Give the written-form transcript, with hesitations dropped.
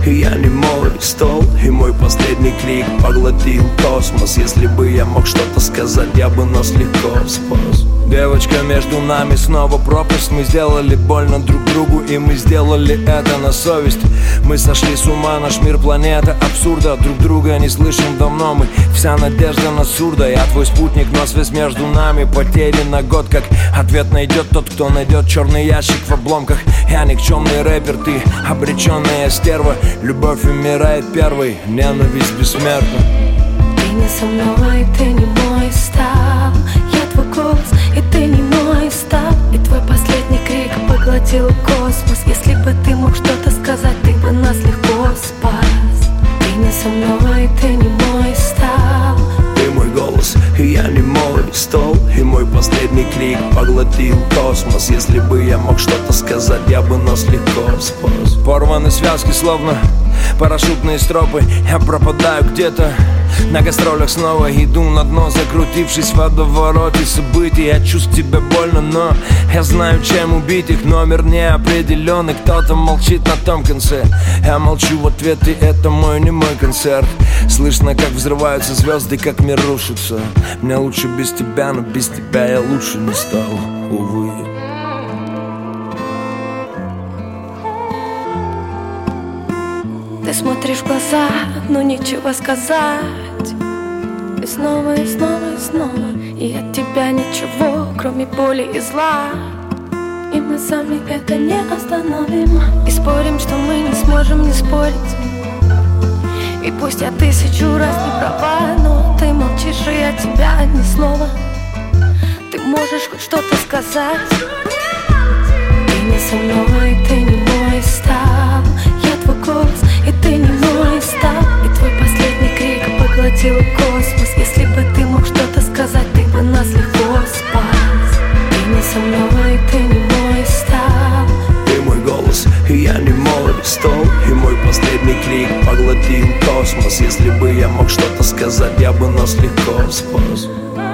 и я немой стол, и мой последний крик поглотил космос. Если бы я мог что-то сказать, я бы нас легко спас. Девочка, между нами снова пропасть. Мы сделали больно друг другу, и мы сделали это на совесть. Мы сошли с ума, наш мир планета абсурда. Друг друга не слышим давно мы, вся надежда на сурда. Я твой спутник, но связь между нами потерян на год. Как ответ найдет тот, кто найдет черный ящик в обломках. Я никчемный рэпер, ты обреченная стерва. Любовь умирает первой, ненависть бессмертна. Ты не со мной, ты не мой стал. Я твой голос, и ты не мой стал. И твой последний крик поглотил космос. Если бы ты мог что-то сказать, ты бы нас легко спас. Ты не со мной, ты не мой стал. Ты мой голос, и я не мой стол, и мой последний крик поглотил космос. Если бы я мог что-то сказать, я бы нас легко спас. Порваны связки, словно парашютные стропы. Я пропадаю где-то на гастролях, снова иду на дно, закрутившись в водовороте событий. Я чувствую тебе больно, но я знаю, чем убить их. Номер неопределенный, кто-то молчит на том конце. Я молчу в ответ, и это мой немой концерт. Слышно, как взрываются звезды, как мир рушится. Мне лучше без тебя, но без тебя я лучше не стал, увы. Ты смотришь в глаза, но нечего сказать. И снова, и снова, и снова. И от тебя ничего, кроме боли и зла. И мы сами это не остановим. И спорим, что мы не сможем не спорить. И пусть я 1000 раз не права, но ты молчишь, и от тебя ни слова. Ты можешь хоть что-то сказать. Ты не со мной, ты не мой стал. Я твой голос, и ты не мой стал. И твой последний крик поглотил космос. Если бы ты мог что-то сказать, ты бы нас легко спас. Ты не со мной, ты не мой стал. Ты мой голос, и я не мой стол, и мой последний крик поглотил космос. Если бы я мог что-то сказать, я бы нас легко спас.